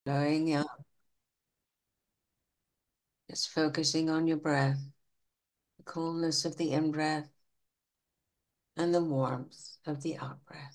Blowing out, just focusing on your breath, the coolness of the in-breath and the warmth of the out-breath.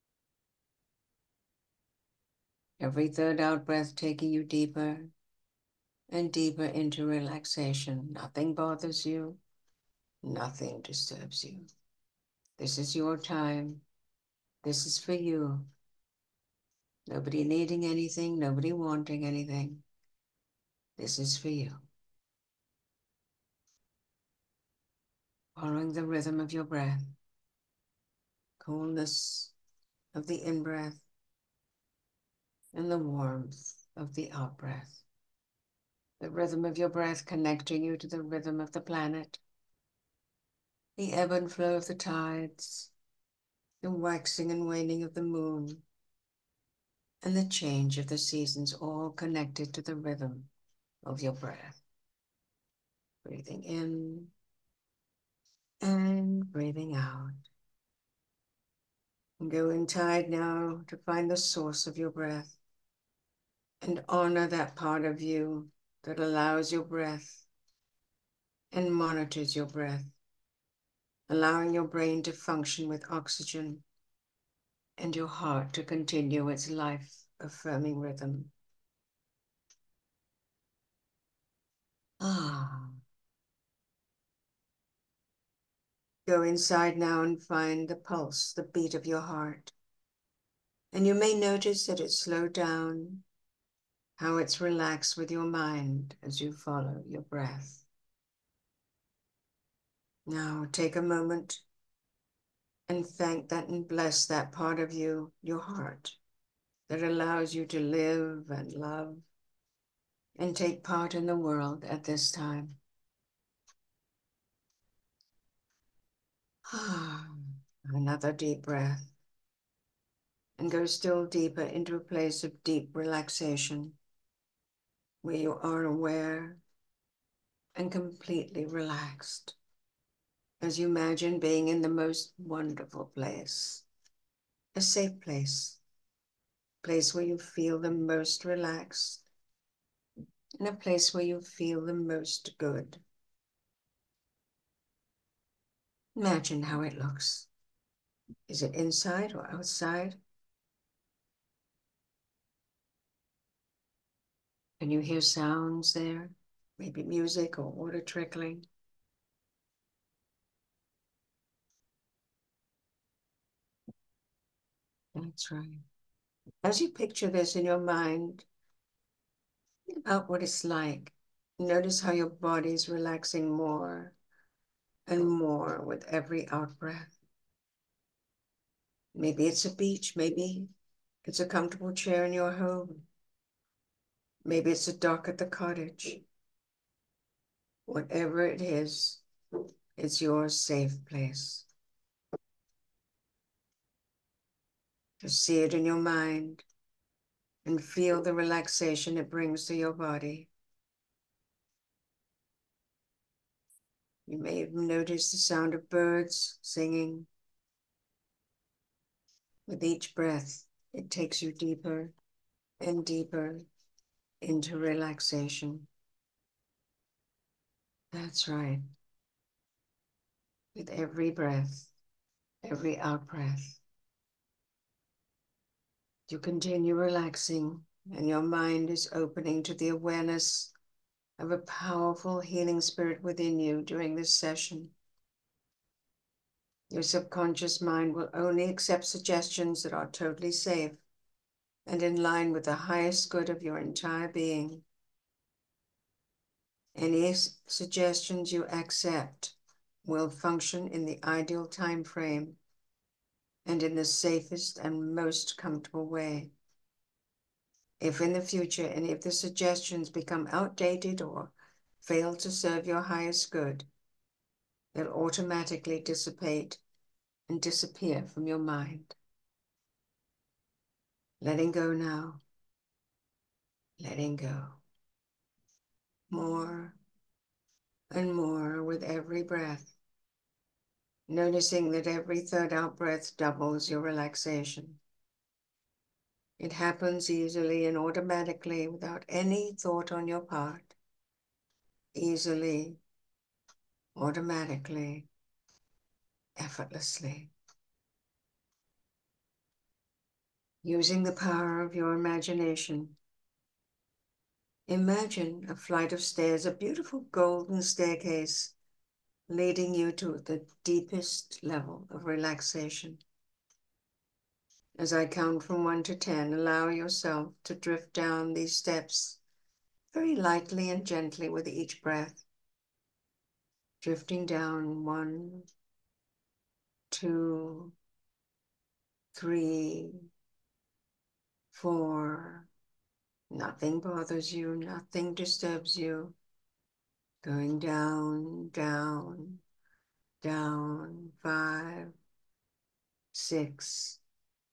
Every third out-breath taking you deeper and deeper into relaxation. Nothing bothers you, nothing disturbs you. This is your time. This is for you. Nobody needing anything, nobody wanting anything. This is for you. Following the rhythm of your breath, coolness of the in-breath and the warmth of the out-breath. The rhythm of your breath connecting you to the rhythm of the planet, the ebb and flow of the tides, the waxing and waning of the moon, and the change of the seasons, all connected to the rhythm of your breath. Breathing in and breathing out. And go inside now to find the source of your breath and honor that part of you that allows your breath and monitors your breath, allowing your brain to function with oxygen and your heart to continue its life-affirming rhythm. Ah. Go inside now and find the pulse, the beat of your heart. And you may notice that it's slowed down, how it's relaxed with your mind as you follow your breath. Now take a moment and thank that and bless that part of you, your heart, that allows you to live and love and take part in the world at this time. Another deep breath. And go still deeper into a place of deep relaxation, where you are aware and completely relaxed, as you imagine being in the most wonderful place, a safe place, a place where you feel the most relaxed, and a place where you feel the most good. Imagine how it looks. Is it inside or outside? Can you hear sounds there? Maybe music or water trickling? That's right. As you picture this in your mind, think about what it's like. Notice how your body is relaxing more and more with every out breath. Maybe it's a beach, maybe it's a comfortable chair in your home. Maybe it's a dock at the cottage. Whatever it is, it's your safe place. Just see it in your mind and feel the relaxation it brings to your body. You may even notice the sound of birds singing. With each breath, it takes you deeper and deeper into relaxation. That's right. With every breath, every out breath, you continue relaxing and your mind is opening to the awareness of a powerful healing spirit within you during this session. Your subconscious mind will only accept suggestions that are totally safe and in line with the highest good of your entire being. Any suggestions you accept will function in the ideal time frame and in the safest and most comfortable way. If in the future any of the suggestions become outdated or fail to serve your highest good, they'll automatically dissipate and disappear from your mind. Letting go now. Letting go. More and more with every breath. Noticing that every third out breath doubles your relaxation. It happens easily and automatically without any thought on your part. Easily, automatically, effortlessly. Using the power of your imagination. Imagine a flight of stairs, a beautiful golden staircase leading you to the deepest level of relaxation. As I count from 1 to 10, allow yourself to drift down these steps very lightly and gently with each breath. Drifting down 1, 2, 3, 4. Nothing bothers you, nothing disturbs you. Going down, down, down. 5, 6,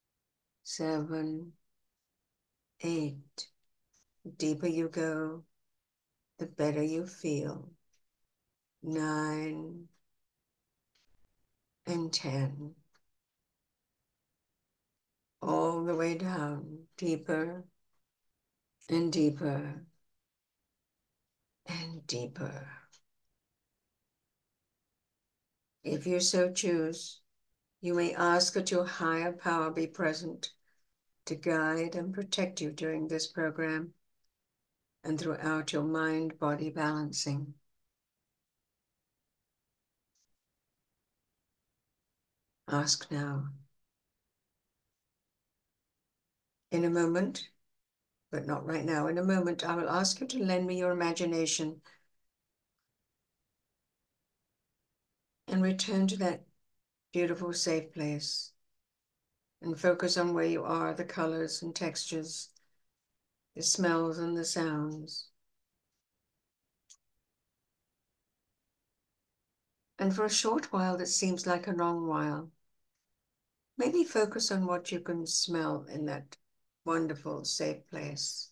7, 8. The deeper you go, the better you feel. 9 and 10. All the way down, deeper and deeper and deeper. If you so choose, you may ask that your higher power be present to guide and protect you during this program and throughout your mind-body balancing. Ask now. In a moment, but not right now, in a moment, I will ask you to lend me your imagination and return to that beautiful, safe place and focus on where you are, the colors and textures, the smells and the sounds. And for a short while that seems like a long while, maybe focus on what you can smell in that wonderful, safe place.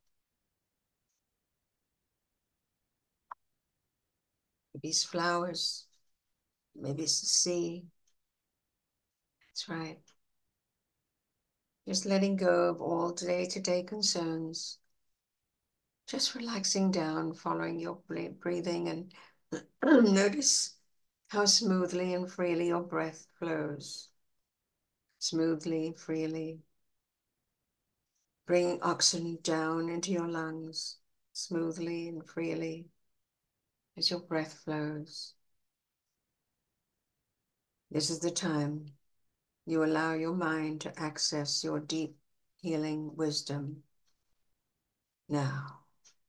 Maybe it's flowers, maybe it's the sea. That's right. Just letting go of all day-to-day concerns. Just relaxing down, following your breathing, and notice how smoothly and freely your breath flows. Smoothly, freely. Bringing oxygen down into your lungs, smoothly and freely, as your breath flows. This is the time you allow your mind to access your deep healing wisdom. Now.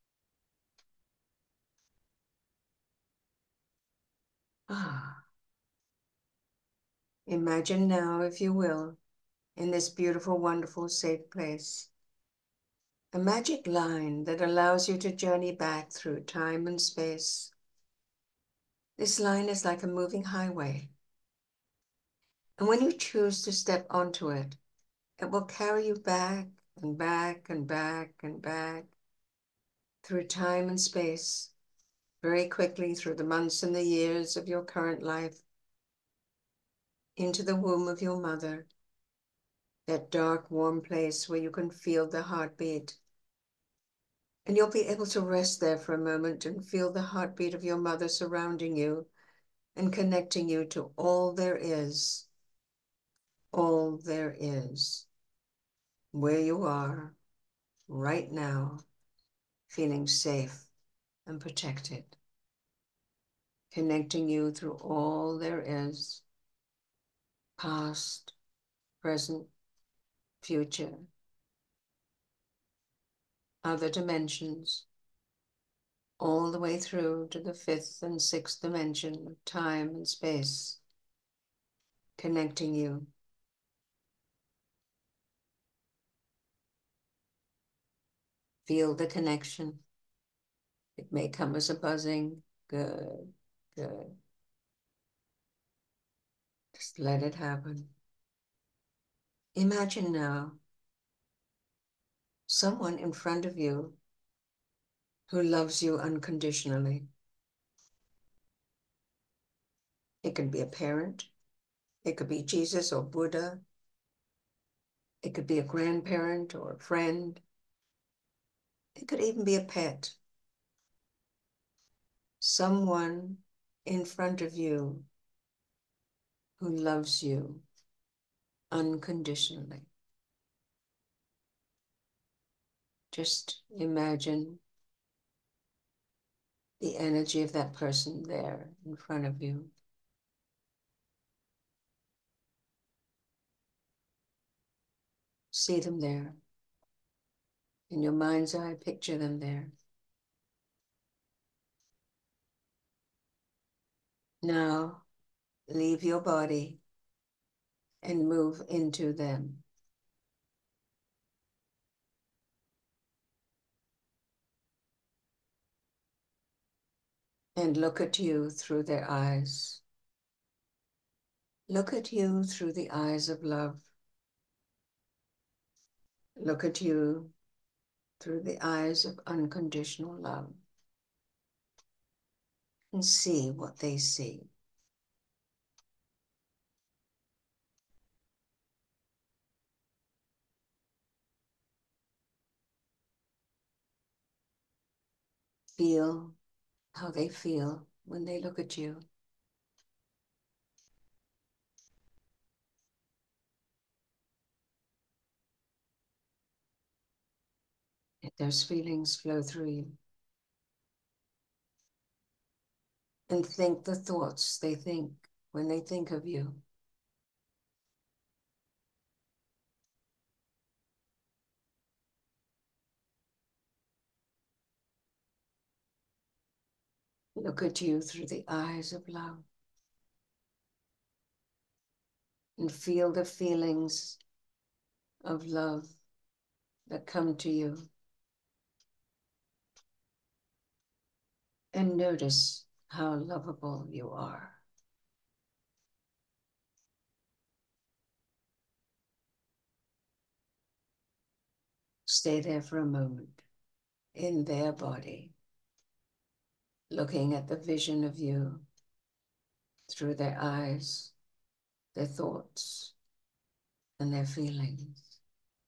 Imagine now, if you will, in this beautiful, wonderful, safe place, a magic line that allows you to journey back through time and space. This line is like a moving highway. And when you choose to step onto it, it will carry you back and back and back and back through time and space, very quickly through the months and the years of your current life, into the womb of your mother, that dark, warm place where you can feel the heartbeat. And you'll be able to rest there for a moment and feel the heartbeat of your mother surrounding you and connecting you to all there is, where you are right now, feeling safe and protected, connecting you through all there is, past, present, future, other dimensions, all the way through to the 5th and 6th dimension of time and space, connecting you. Feel the connection. It may come as a buzzing. Good, good. Just let it happen. Imagine now someone in front of you who loves you unconditionally. It could be a parent. It could be Jesus or Buddha. It could be a grandparent or a friend. It could even be a pet. Someone in front of you who loves you unconditionally. Just imagine the energy of that person there in front of you. See them there. In your mind's eye, picture them there. Now, leave your body and move into them. And look at you through their eyes. Look at you through the eyes of love. Look at you through the eyes of unconditional love. And see what they see. Feel how they feel when they look at you. Let those feelings flow through you. And think the thoughts they think when they think of you. Look at you through the eyes of love. And feel the feelings of love that come to you. And notice how lovable you are. Stay there for a moment in their body, looking at the vision of you through their eyes, their thoughts, and their feelings.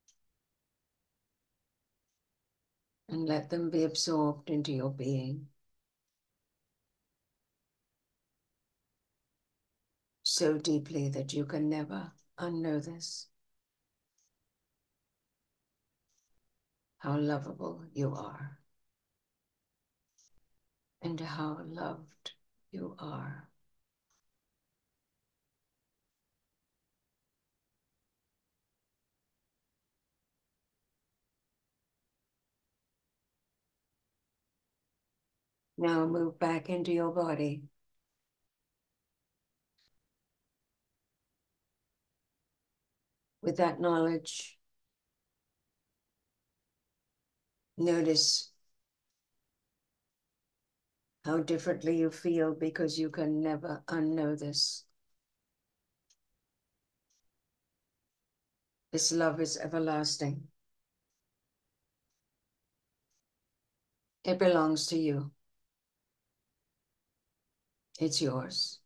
And let them be absorbed into your being. So deeply that you can never unknow this. How lovable you are. And how loved you are. Now move back into your body. With that knowledge, notice how differently you feel because you can never unknow this. This love is everlasting. It belongs to you. It's yours.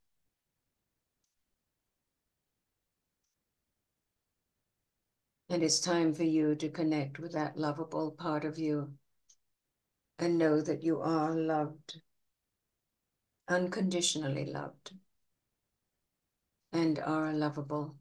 And it's time for you to connect with that lovable part of you and know that you are loved, unconditionally loved, and are lovable.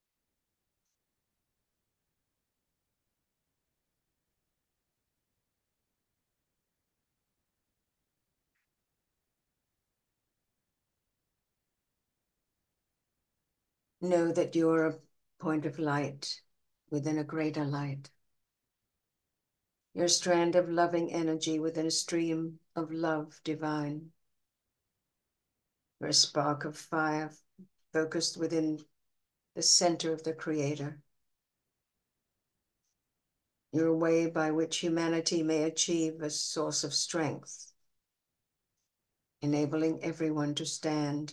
Know that you're a point of light within a greater light. You're a strand of loving energy within a stream of love divine. You're a spark of fire focused within the center of the Creator. You're a way by which humanity may achieve a source of strength, enabling everyone to stand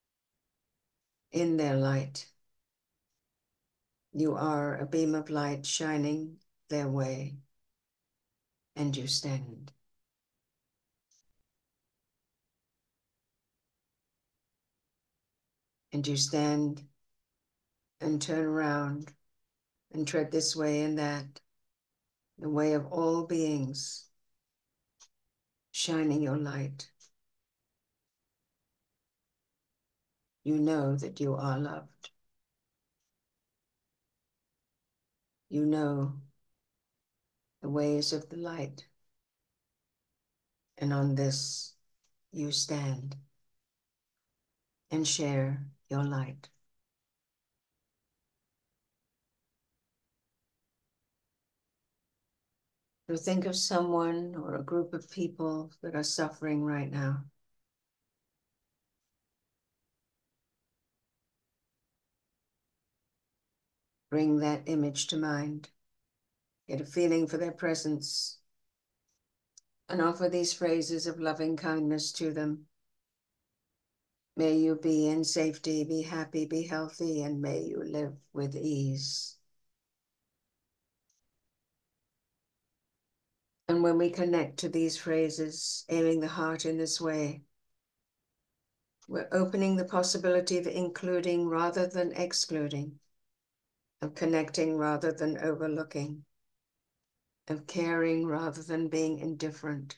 in their light. You are a beam of light shining their way, and you stand. And you stand and turn around and tread this way and that, the way of all beings, shining your light. You know that you are loved. You know the ways of the light, and on this you stand and share your light. So think of someone or a group of people that are suffering right now. Bring that image to mind. Get a feeling for their presence and offer these phrases of loving kindness to them. May you be in safety, be happy, be healthy, and may you live with ease. And when we connect to these phrases, aiming the heart in this way, we're opening the possibility of including rather than excluding, of connecting rather than overlooking, of caring rather than being indifferent.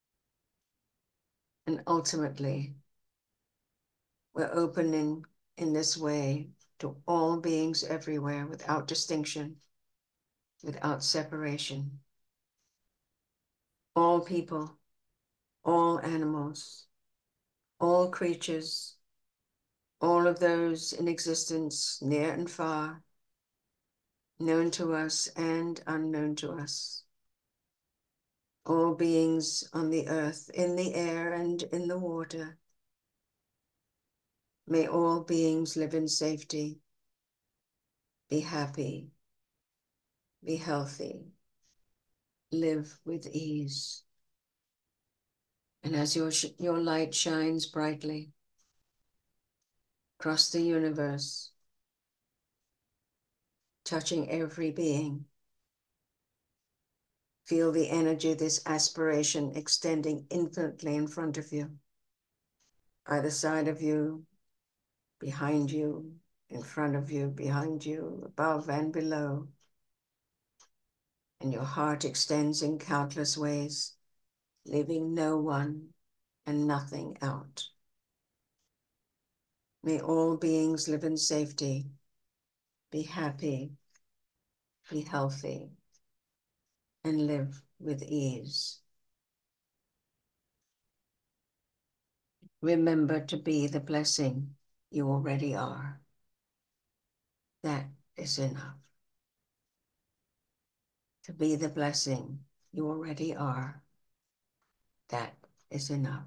And ultimately, we're opening in this way to all beings everywhere without distinction, without separation. All people, all animals, all creatures, all of those in existence, near and far, known to us and unknown to us. All beings on the earth, in the air and in the water. May all beings live in safety, be happy, be healthy, live with ease. And as your light shines brightly across the universe, touching every being, feel the energy of this aspiration extending infinitely in front of you, either side of you, behind you, in front of you, behind you, above and below. And your heart extends in countless ways, leaving no one and nothing out. May all beings live in safety, be happy, be healthy, and live with ease. Remember to be the blessing you already are. That is enough. To be the blessing you already are. That is enough.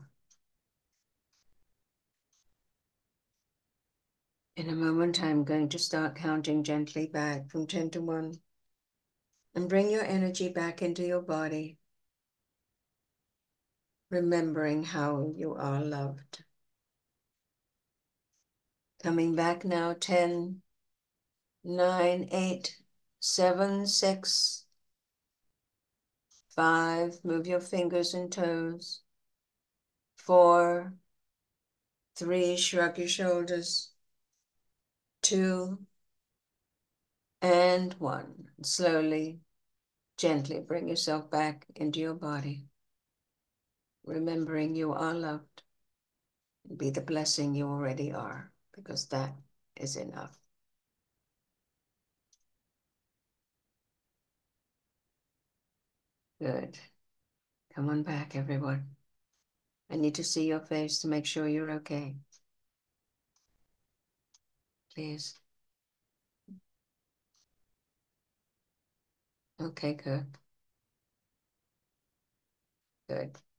In a moment, I'm going to start counting gently back from 10 to 1. And bring your energy back into your body, remembering how you are loved. Coming back now, 10, 9, 8, 7, 6, 5, move your fingers and toes. 4, 3, shrug your shoulders. 2, and 1. Slowly, gently bring yourself back into your body, remembering you are loved. Be the blessing you already are, because that is enough. Good. Come on back, everyone. I need to see your face to make sure you're okay. Please. Okay, good. Good.